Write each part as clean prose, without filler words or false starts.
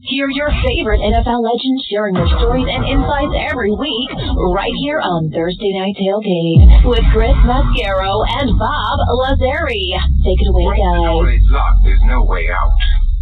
Hear your favorite NFL legends sharing their stories and insights every week, right here on Thursday Night Tailgate with Chris Mascaro and Bob Lazari. Take it away, guys. There's no way out.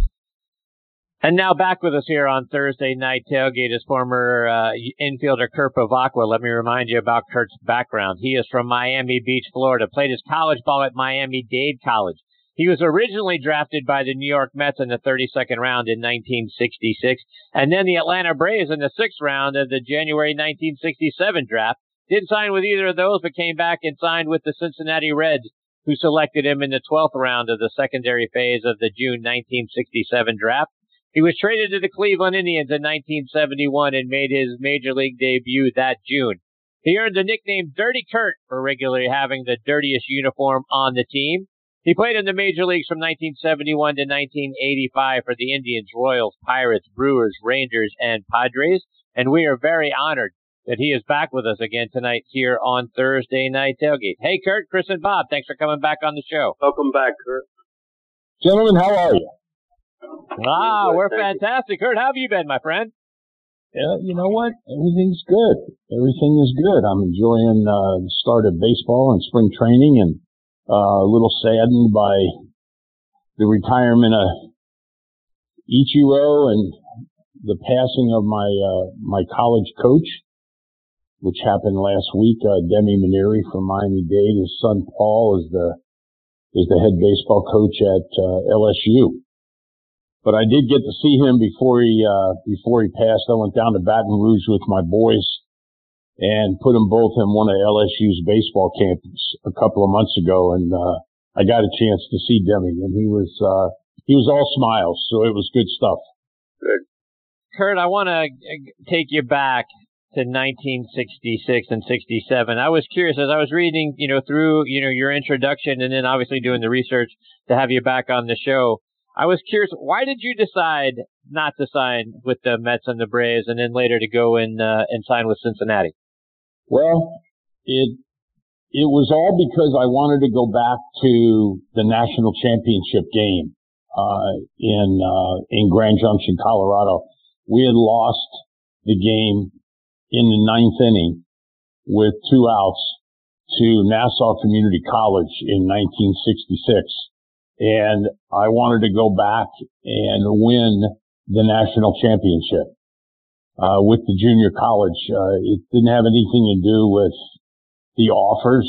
And now back with us here on Thursday Night Tailgate is former infielder Kurt Bevacqua. Let me remind you about Kurt's background. He is from Miami Beach, Florida, played his college ball at Miami-Dade College. He was originally drafted by the New York Mets in the 32nd round in 1966, and then the Atlanta Braves in the 6th round of the January 1967 draft. Didn't sign with either of those, but came back and signed with the Cincinnati Reds, who selected him in the 12th round of the secondary phase of the June 1967 draft. He was traded to the Cleveland Indians in 1971 and made his major league debut that June. He earned the nickname Dirty Kurt for regularly having the dirtiest uniform on the team. He played in the major leagues from 1971 to 1985 for the Indians, Royals, Pirates, Brewers, Rangers, and Padres. And we are very honored that he is back with us again tonight here on Thursday Night Tailgate. Hey, Kurt, Chris, and Bob, thanks for coming back on the show. Welcome back, Kurt. Gentlemen, how are you? We're fantastic. Kurt, how have you been, my friend? Yeah, you know what? Everything's good. Everything is good. I'm enjoying the start of baseball and spring training, and a little saddened by the retirement of Ichiro and the passing of my college coach, which happened last week. Demi Maneri from Miami-Dade. His son Paul is the head baseball coach at LSU. But I did get to see him before he passed. I went down to Baton Rouge with my boys and put them both in one of LSU's baseball camps a couple of months ago, and I got a chance to see Demi, and he was all smiles, so it was good stuff. Good. Kurt, I want to take you back to 1966 and 67. I was curious as I was reading, through, your introduction and then obviously doing the research to have you back on the show. I was curious, why did you decide not to sign with the Mets and the Braves and then later to go and sign with Cincinnati? Well, it was all because I wanted to go back to the national championship game, in Grand Junction, Colorado. We had lost the game in the 9th inning with 2 outs to Nassau Community College in 1966. And I wanted to go back and win the national championship with the junior college. It didn't have anything to do with the offers.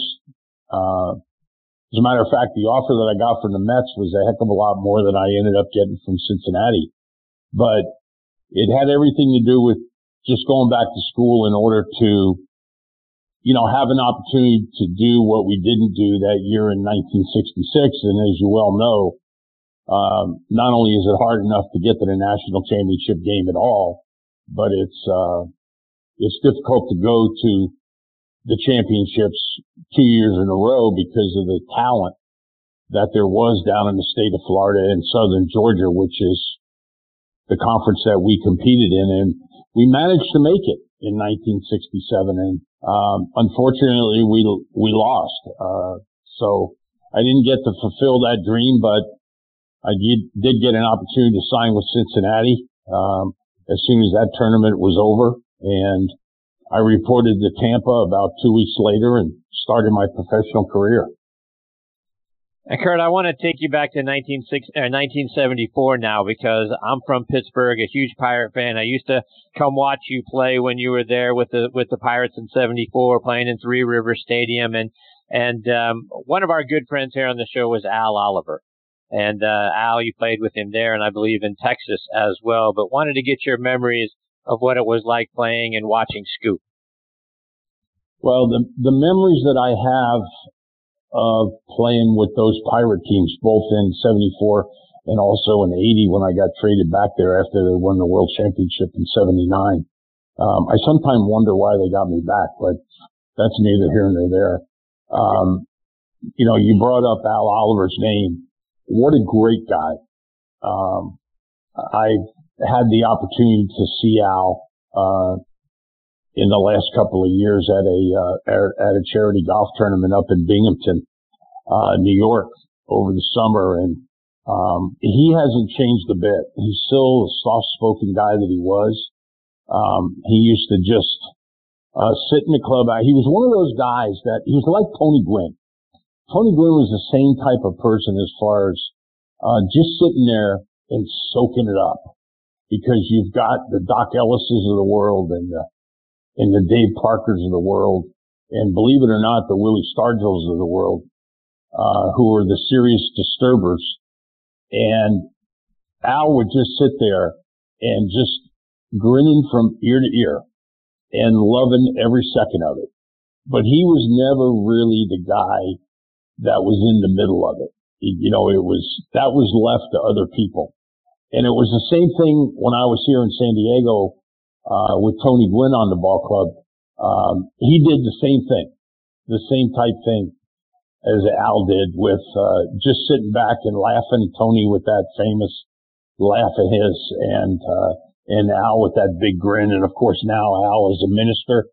As a matter of fact, the offer that I got from the Mets was a heck of a lot more than I ended up getting from Cincinnati. But it had everything to do with just going back to school in order to, have an opportunity to do what we didn't do that year in 1966. And as you well know, not only is it hard enough to get to the national championship game at all, but it's difficult to go to the championships 2 years in a row because of the talent that there was down in the state of Florida and southern Georgia, which is the conference that we competed in. And we managed to make it in 1967. And unfortunately, we lost. So I didn't get to fulfill that dream, but I did get an opportunity to sign with Cincinnati as soon as that tournament was over. And I reported to Tampa about 2 weeks later and started my professional career. And Kurt, I want to take you back to 1974 now because I'm from Pittsburgh, a huge Pirate fan. I used to come watch you play when you were there with the Pirates in 74, playing in Three Rivers Stadium. And one of our good friends here on the show was Al Oliver. And Al, you played with him there, and I believe in Texas as well. But wanted to get your memories of what it was like playing and watching Scoop. Well, the memories that I have of playing with those Pirate teams, both in 74 and also in 80 when I got traded back there after they won the World Championship in 79. I sometimes wonder why they got me back, but that's neither here nor there. You brought up Al Oliver's name. What a great guy. I've had the opportunity to see Al, in the last couple of years at a charity golf tournament up in Binghamton, New York over the summer. And He hasn't changed a bit. He's still a soft-spoken guy that he was. He used to just sit in the club. He was one of those guys that he was like Tony Gwynn. Tony Gwynn was the same type of person as far as just sitting there and soaking it up, because you've got the Doc Ellises of the world and the Dave Parkers of the world, and believe it or not, the Willie Stargells of the world, who were the serious disturbers. And Al would just sit there and just grinning from ear to ear and loving every second of it. But he was never really the guy that was in the middle of it. That was left to other people. And it was the same thing when I was here in San Diego, with Tony Gwynn on the ball club. He did the same thing, the same type thing as Al did, with, just sitting back and laughing, Tony with that famous laugh of his, and Al with that big grin. And of course now Al is a minister.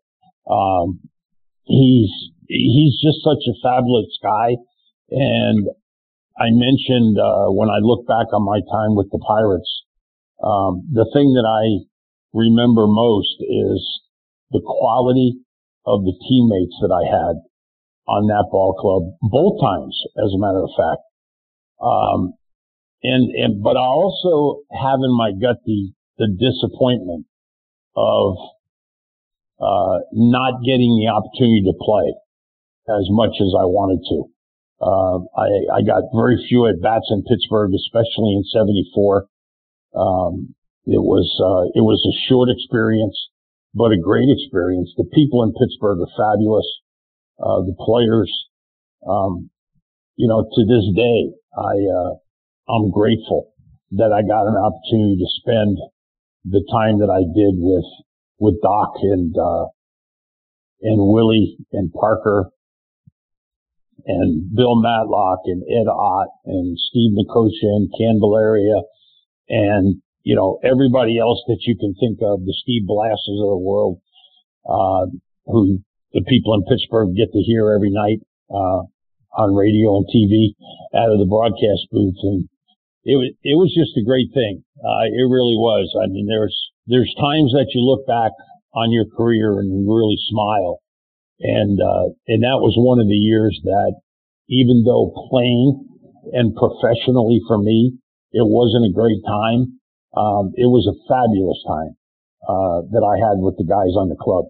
He's just such a fabulous guy. And I mentioned, when I look back on my time with the Pirates, the thing that I remember most is the quality of the teammates that I had on that ball club, both times, as a matter of fact. But I also have in my gut the disappointment of, not getting the opportunity to play as much as I wanted to. I got very few at bats in Pittsburgh, especially in '74. It was a short experience, but a great experience. The people in Pittsburgh are fabulous. The players, to this day, I'm grateful that I got an opportunity to spend the time that I did with Doc and Willie and Parker and Bill Matlock and Ed Ott and Steve Nicosia and Candelaria and, everybody else that you can think of, the Steve Blasses of the world, who the people in Pittsburgh get to hear every night, on radio and TV out of the broadcast booth. And it was just a great thing. It really was. I mean, there's times that you look back on your career and you really smile. And that was one of the years that, even though playing and professionally for me, it wasn't a great time, it was a fabulous time, that I had with the guys on the club.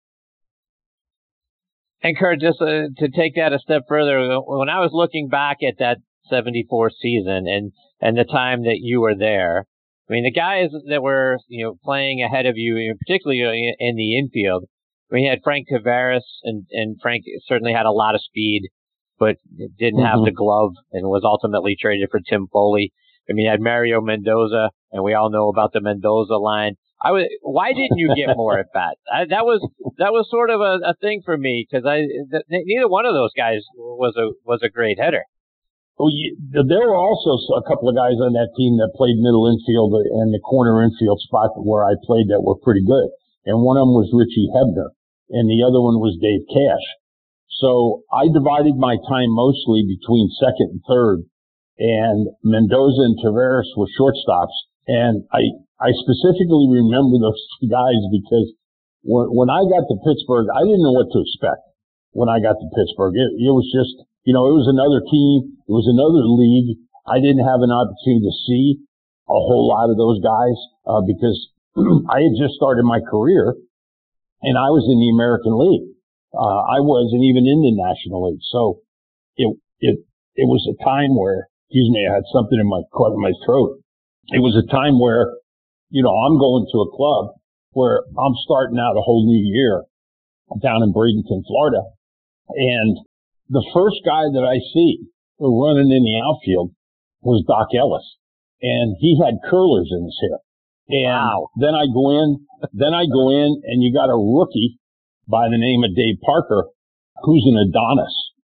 And Curt, just to take that a step further, when I was looking back at that '74 season and the time that you were there, I mean, the guys that were, playing ahead of you, particularly in the infield, we had Frank Tavares, and Frank certainly had a lot of speed, but didn't have the glove and was ultimately traded for Tim Foley. I mean, you had Mario Mendoza, and we all know about the Mendoza line. Why didn't you get more at bats? That was sort of a thing for me, because neither one of those guys was a great hitter. Well, there were also a couple of guys on that team that played middle infield and the corner infield spot where I played that were pretty good. And one of them was Richie Hebner, and the other one was Dave Cash. So I divided my time mostly between second and third, and Mendoza and Tavares were shortstops. And I specifically remember those two guys because when I got to Pittsburgh, I didn't know what to expect when I got to Pittsburgh. It was just, it was another team. It was another league. I didn't have an opportunity to see a whole lot of those guys, because I had just started my career and I was in the American League. I wasn't even in the National League. So it was a time where, excuse me, I had something caught in my throat. It was a time where, I'm going to a club where I'm starting out a whole new year down in Bradenton, Florida. And the first guy that I see running in the outfield was Doc Ellis. And he had curlers in his hair. And wow. Then I go in and you got a rookie by the name of Dave Parker, who's an Adonis.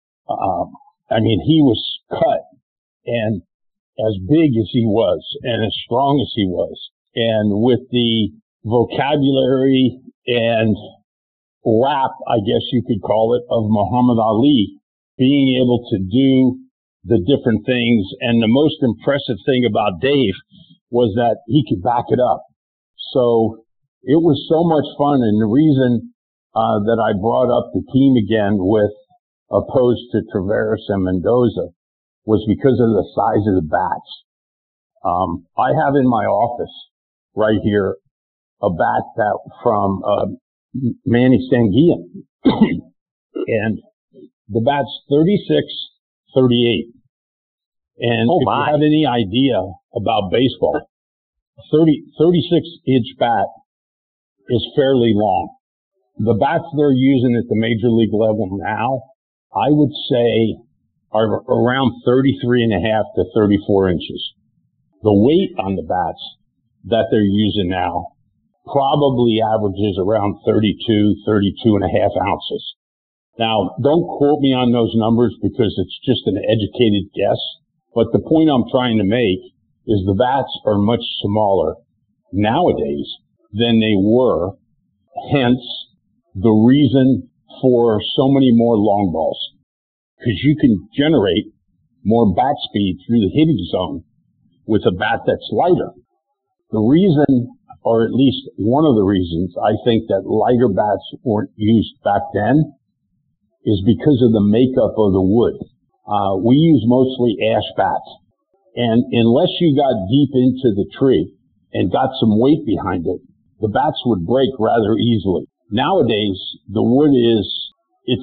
He was cut and as big as he was and as strong as he was, and with the vocabulary and rap, I guess you could call it, of Muhammad Ali, being able to do the different things. And the most impressive thing about Dave was that he could back it up. So it was so much fun. And the reason that I brought up the team again opposed to Traveris and Mendoza was because of the size of the bats. I have in my office right here a bat that from Manny Sanguillen. And the bat's 36-38. And if you have any idea about baseball, 36-inch bat is fairly long. The bats they're using at the major league level now, I would say, are around 33.5 to 34 inches. The weight on the bats that they're using now probably averages around 32.5 ounces. Now, don't quote me on those numbers because it's just an educated guess. But the point I'm trying to make is the bats are much smaller nowadays than they were. Hence, the reason for so many more long balls. Because you can generate more bat speed through the hitting zone with a bat that's lighter. The reason, or at least one of the reasons, I think that lighter bats weren't used back then is because of the makeup of the wood. We use mostly ash bats. And unless you got deep into the tree and got some weight behind it, the bats would break rather easily. Nowadays, the wood they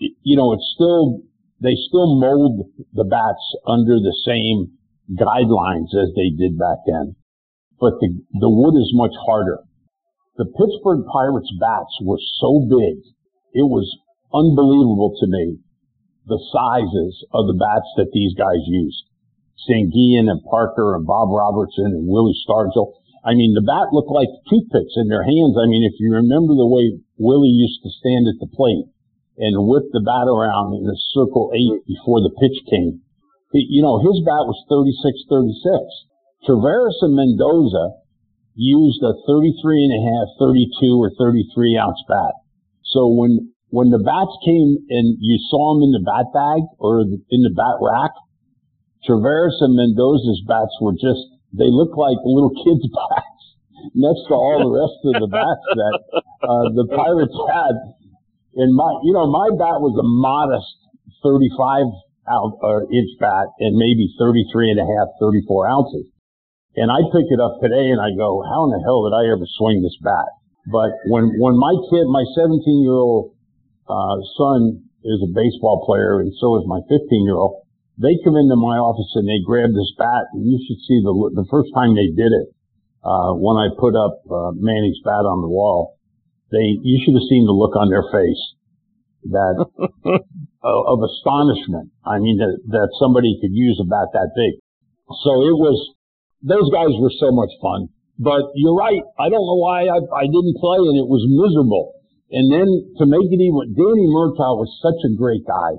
still mold the bats under the same guidelines as they did back then. But the wood is much harder. The Pittsburgh Pirates bats were so big, it was unbelievable to me, the sizes of the bats that these guys used. Sanguillen and Parker and Bob Robertson and Willie Stargell. I mean, the bat looked like toothpicks in their hands. I mean, if you remember the way Willie used to stand at the plate and whip the bat around in a circle 8 before the pitch came, his bat was 36-36. Traveris and Mendoza used a 33.5, 32 or 33 ounce bat. So when the bats came and you saw them in the bat bag or in the bat rack, Traveris and Mendoza's bats were they looked like little kids' bats next to all the rest of the bats that the Pirates had. And my bat was a modest 35-inch bat and maybe 33.5, 34 ounces. And I pick it up today and I go, how in the hell did I ever swing this bat? But when my 17-year-old son is a baseball player and so is my 15-year-old, they come into my office and they grab this bat, and you should see the first time they did it, when I put up Manny's bat on the wall, you should have seen the look on their face that of astonishment. I mean, that somebody could use a bat that big. So those guys were so much fun. But you're right, I don't know why I didn't play, and it was miserable. And then to make it even, Danny Murtaugh was such a great guy.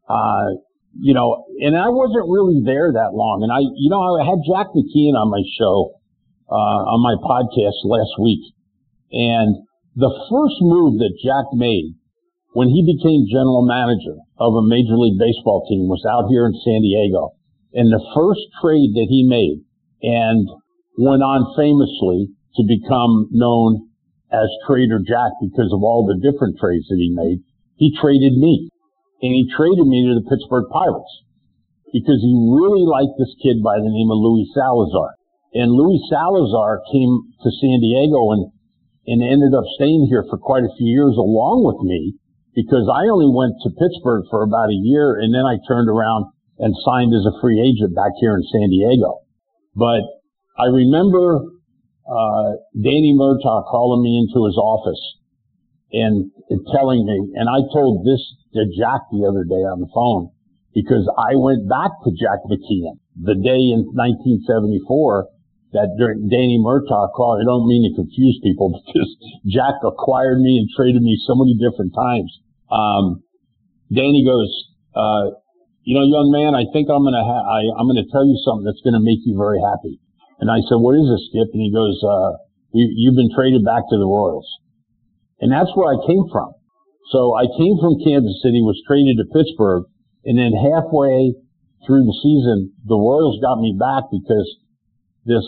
And I wasn't really there that long. And I had Jack McKeon on my show, on my podcast last week. And the first move that Jack made when he became general manager of a Major League Baseball team was out here in San Diego. And the first trade that he made and went on famously to become known as Trader Jack because of all the different trades that he made, he traded me. And he traded me to the Pittsburgh Pirates because he really liked this kid by the name of Luis Salazar. And Luis Salazar came to San Diego and ended up staying here for quite a few years along with me because I only went to Pittsburgh for about a year and then I turned around and signed as a free agent back here in San Diego. But I remember Danny Murtaugh calling me into his office and telling me, and I told this to Jack the other day on the phone because I went back to Jack McKeon the day in 1974 that Danny Murtaugh called. I don't mean to confuse people because Jack acquired me and traded me so many different times. Danny goes, young man, I think I'm gonna tell you something that's gonna make you very happy. And I said, what is this, Skip? And he goes, you've been traded back to the Royals. And that's where I came from. So I came from Kansas City, was traded to Pittsburgh, and then halfway through the season, the Royals got me back because this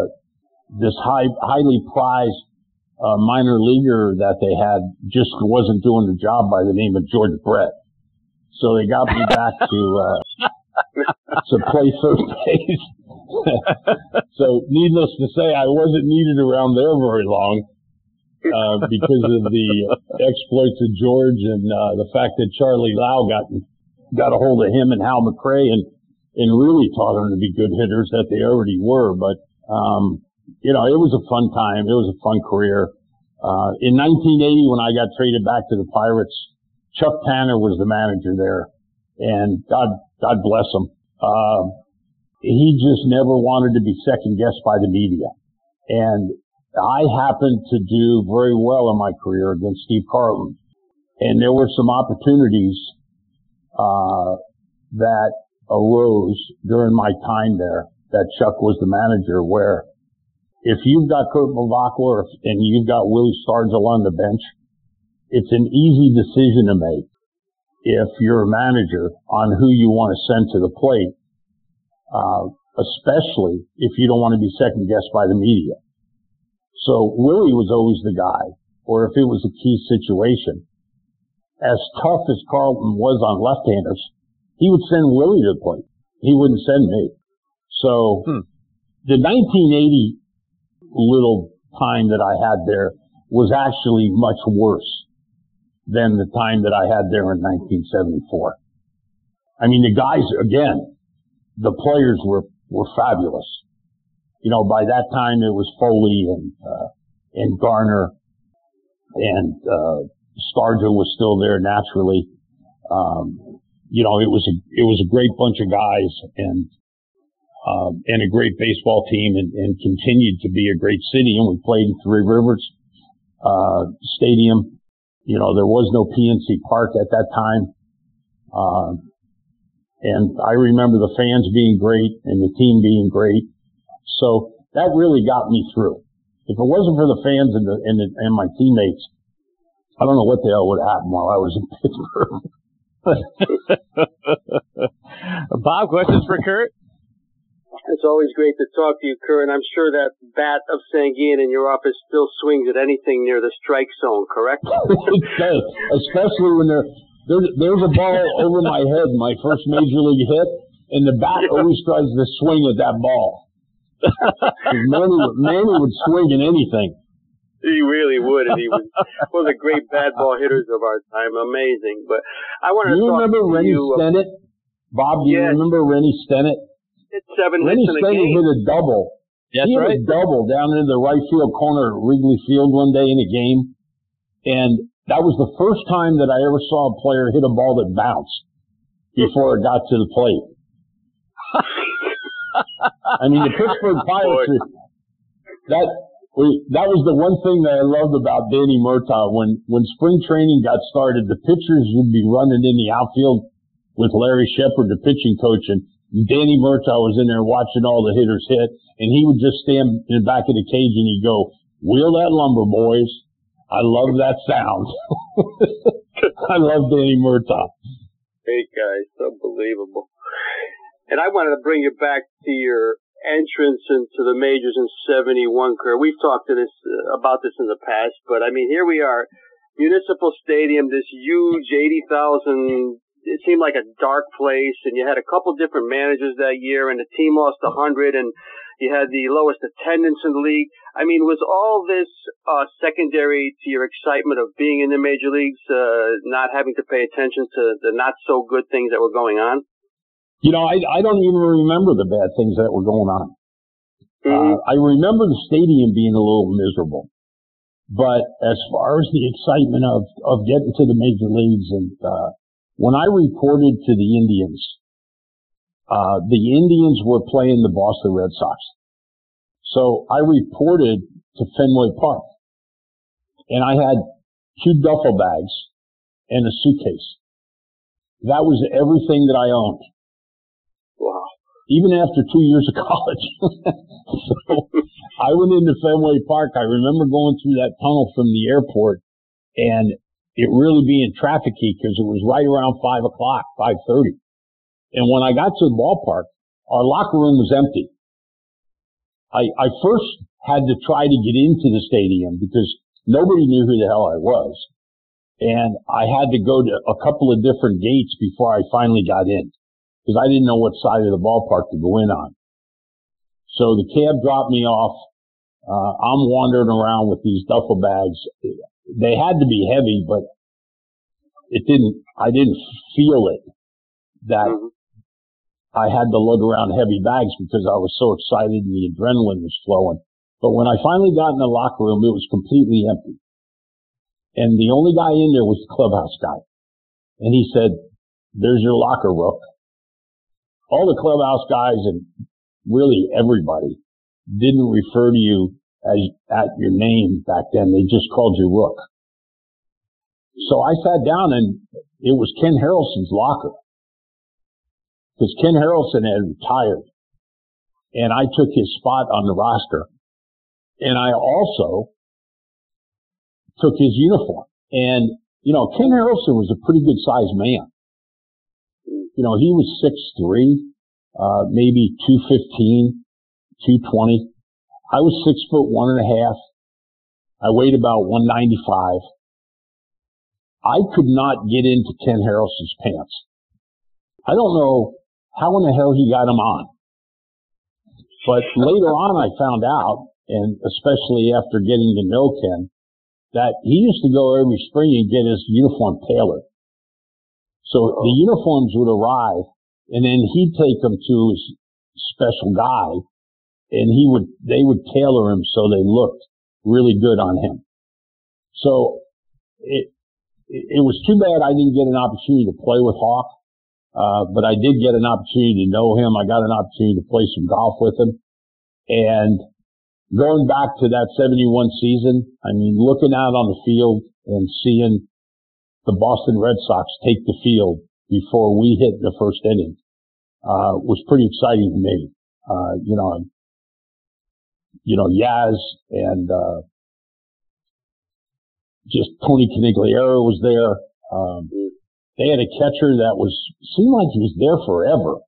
highly prized minor leaguer that they had just wasn't doing the job by the name of George Brett. So they got me back to play third base. So needless to say, I wasn't needed around there very long because of the exploits of George and the fact that Charlie Lau got a hold of him and Hal McRae and really taught them to be good hitters that they already were. But it was a fun time. It was a fun career. In 1980, when I got traded back to the Pirates, Chuck Tanner was the manager there, and God bless him. He just never wanted to be second guessed by the media. And I happened to do very well in my career against Steve Carlton. And there were some opportunities, that arose during my time there that Chuck was the manager, where if you've got Kurt Bevacqua and you've got Willie Stargell on the bench, it's an easy decision to make if you're a manager on who you want to send to the plate, especially if you don't want to be second guessed by the media. So Willie was always the guy, or if it was a key situation. As tough as Carlton was on left-handers, he would send Willie to the plate. He wouldn't send me. So the 1980 little time that I had there was actually much worse than the time that I had there in 1974. I mean, the guys, again, the players were fabulous. By that time it was Foley and Garner and Stargell was still there naturally. It was a great bunch of guys and a great baseball team and continued to be a great city. And we played in Three Rivers Stadium. There was no PNC Park at that time. And I remember the fans being great and the team being great. So that really got me through. If it wasn't for the fans and my teammates, I don't know what the hell would have happened while I was in Pittsburgh. Bob, questions for Kurt? It's always great to talk to you, Kurt. I'm sure that bat of Sanguin in your office still swings at anything near the strike zone, correct? It does, especially when there's a ball over my head, my first major league hit, and the bat always tries to swing at that ball. Manny would swing at anything. He really would, and he was one of the great bad ball hitters of our time. Amazing. But I wanted to talk to you. Do you remember Rennie Stennett? Bob, do you remember Rennie Stennett? It's 7 Rennie hits in a Stennett game. hit a double. That's he right. hit a double down in the right field corner at Wrigley Field one day in a game. And that was the first time that I ever saw a player hit a ball that bounced before it got to the plate. I mean, the Pittsburgh Pirates, that was the one thing that I loved about Danny Murtaugh. When spring training got started, the pitchers would be running in the outfield with Larry Shepard, the pitching coach, and Danny Murtaugh was in there watching all the hitters hit, and he would just stand in the back of the cage and he'd go, "Wheel that lumber, boys." I love that sound. I love Danny Murtaugh. Great guy. It's unbelievable. And I wanted to bring you back to your entrance into the majors in 71, Kurt. We've talked about this in the past, but I mean, here we are, Municipal Stadium, this huge 80,000, it seemed like a dark place, and you had a couple different managers that year, and the team lost 100, and you had the lowest attendance in the league. I mean, was all this secondary to your excitement of being in the major leagues, not having to pay attention to the not so good things that were going on? I don't even remember the bad things that were going on. Mm-hmm. I remember the stadium being a little miserable. But as far as the excitement of getting to the major leagues, and when I reported to the Indians were playing the Boston Red Sox. So I reported to Fenway Park. And I had 2 duffel bags and a suitcase. That was everything that I owned. Wow. Even after 2 years of college. So I went into Fenway Park. I remember going through that tunnel from the airport and it really being trafficy because it was right around 5 o'clock, 5:30. And when I got to the ballpark, our locker room was empty. I first had to try to get into the stadium because nobody knew who the hell I was. And I had to go to a couple of different gates before I finally got in because I didn't know what side of the ballpark to go in on. So the cab dropped me off. I'm wandering around with these duffel bags. They had to be heavy, but I didn't feel it that I had to lug around heavy bags because I was so excited and the adrenaline was flowing. But when I finally got in the locker room, it was completely empty. And the only guy in there was the clubhouse guy. And he said, "There's your locker, Rook." All the clubhouse guys and really everybody didn't refer to you as at your name back then. They just called you Rook. So I sat down and it was Ken Harrelson's locker. Because Ken Harrelson had retired. And I took his spot on the roster. And I also took his uniform. And, Ken Harrelson was a pretty good sized man. He was 6'3", maybe 215, 220. I was 6'1.5". I weighed about 195. I could not get into Ken Harrelson's pants. I don't know how in the hell he got them on. But later on I found out, and especially after getting to know Ken, that he used to go every spring and get his uniform tailored. So the uniforms would arrive, and then he'd take them to his special guy, and they would tailor him so they looked really good on him. So it was too bad I didn't get an opportunity to play with Hawk, but I did get an opportunity to know him. I got an opportunity to play some golf with him, and going back to that 71 season, looking out on the field and seeing the Boston Red Sox take the field before we hit the first inning, was pretty exciting to me. Yaz and, just Tony Canigliaro was there. They had a catcher that seemed like he was there forever.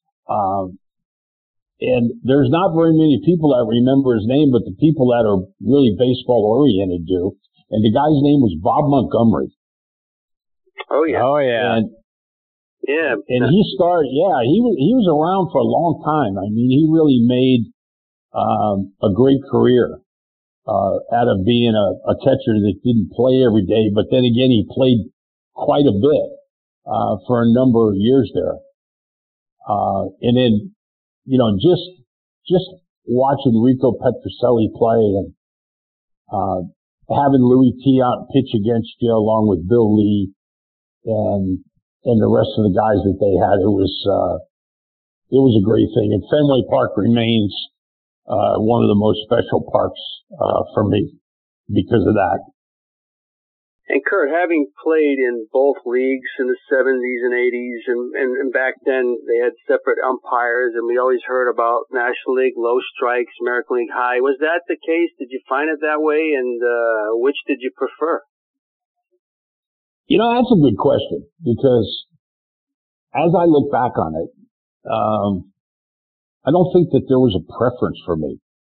And there's not very many people that remember his name, but the people that are really baseball oriented do. And the guy's name was Bob Montgomery. Oh yeah. Oh yeah. And he was around for a long time. He really made, a great career, out of being a catcher that didn't play every day. But then again, he played quite a bit, for a number of years there. And then, just watching Rico Petrocelli play and, having Louis Tiant pitch against you along with Bill Lee and the rest of the guys that they had, it was a great thing. And Fenway Park remains, one of the most special parks, for me because of that. And Kurt, having played in both leagues in the 70s and 80s, and back then they had separate umpires, and we always heard about National League low strikes, American League high. Was that the case? Did you find it that way? And which did you prefer? That's a good question, because as I look back on it, I don't think that there was a preference for me.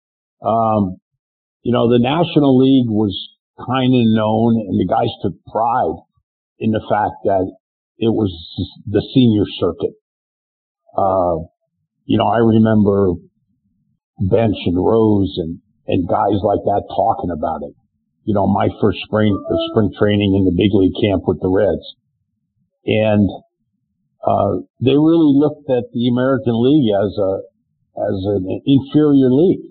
The National League was kind of known, and the guys took pride in the fact that it was the senior circuit. I remember Bench and Rose and guys like that talking about it. My first spring training in the big league camp with the Reds. And, they really looked at the American League as an inferior league.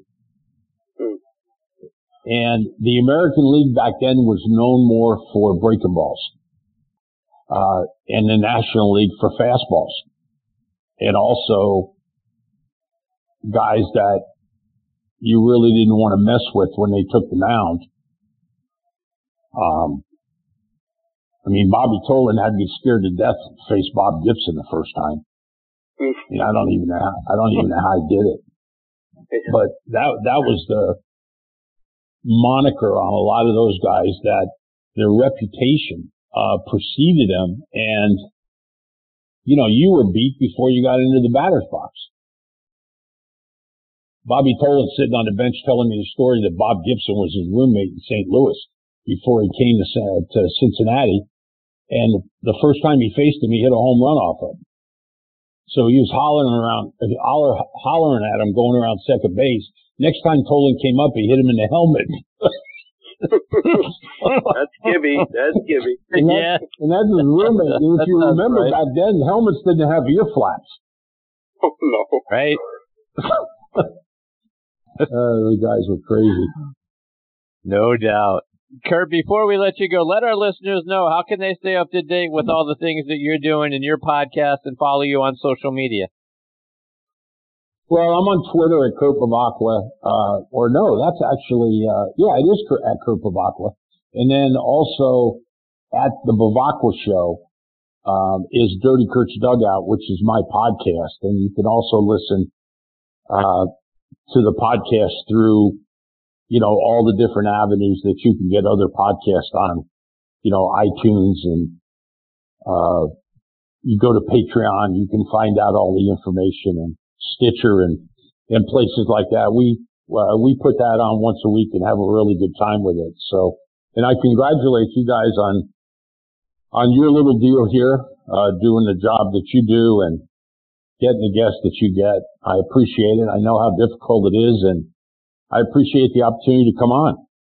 And the American League back then was known more for breaking balls, and the National League for fastballs, and also guys that you really didn't want to mess with when they took the mound. Bobby Tolan had to get scared to death to face Bob Gibson the first time. I don't even know how he did it, but that was the moniker on a lot of those guys, that their reputation preceded them, and you were beat before you got into the batter's box. Bobby Tolan sitting on the bench telling me the story that Bob Gibson was his roommate in St. Louis before he came to Cincinnati. And the first time he faced him, he hit a home run off of him. So he was hollering at him going around second base. Next time Tolan came up, he hit him in the helmet. That's Gibby. And that's his roommate. And if you remember back then, helmets didn't have ear flaps. Oh, no. Right. The guys were crazy. No doubt. Kurt, before we let you go, let our listeners know, how can they stay up to date with all the things that you're doing in your podcast and follow you on social media? Well, I'm on Twitter at Kurt Bevacqua, or no, that's actually, it is at Kurt Bevacqua. And then also at the Bevacqua Show, is Dirty Kurt's Dugout, which is my podcast. And you can also listen, to the podcast through, all the different avenues that you can get other podcasts on, iTunes, and, you go to Patreon, you can find out all the information, and Stitcher and places like that. We put that on once a week and have a really good time with it. So, and I congratulate you guys on your little deal here, doing the job that you do and getting the guests that you get. I appreciate it. I know how difficult it is, and I appreciate the opportunity to come on.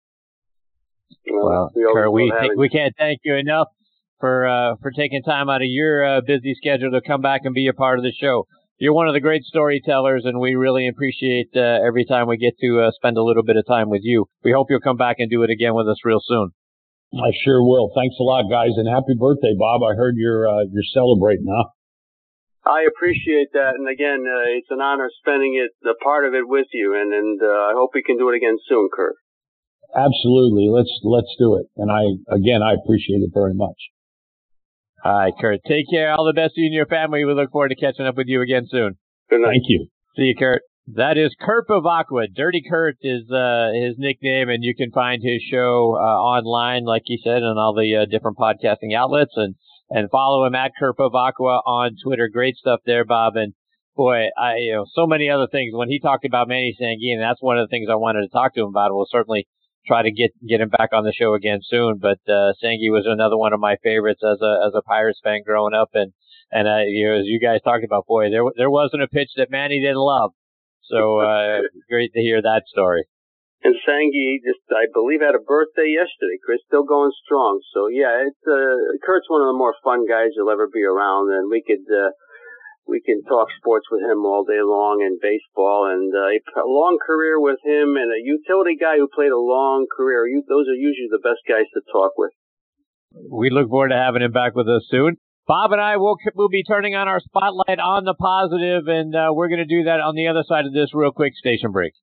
Well, Kurt, we can't thank you enough for taking time out of your busy schedule to come back and be a part of the show. You're one of the great storytellers, and we really appreciate every time we get to spend a little bit of time with you. We hope you'll come back and do it again with us real soon. I sure will. Thanks a lot, guys, and happy birthday, Bob. I heard you're celebrating, huh? I appreciate that, and again, it's an honor spending a part of it with you, and I hope we can do it again soon, Kurt. Absolutely. Let's do it. And I appreciate it very much. All right, Kurt. Take care. All the best to you and your family. We look forward to catching up with you again soon. Good night. Thank you. See you, Kurt. That is Kurt Bevacqua. Dirty Kurt is his nickname, and you can find his show online, like he said, on all the different podcasting outlets, and follow him at Kurt Bevacqua on Twitter. Great stuff there, Bob. And boy, so many other things. When he talked about Manny Sanguine, that's one of the things I wanted to talk to him about. We'll certainly try to get him back on the show again soon. But Sanguine was another one of my favorites as a Pirates fan growing up. And as you guys talked about, boy, there wasn't a pitch that Manny didn't love. So great to hear that story. And Sangi I believe, had a birthday yesterday. Chris, still going strong. So yeah, Kurt's one of the more fun guys you'll ever be around, and we can talk sports with him all day long, and baseball, and a long career with him, and a utility guy who played a long career. Those are usually the best guys to talk with. We look forward to having him back with us soon. Bob and I will be turning on our spotlight on the positive, and we're going to do that on the other side of this real quick station break.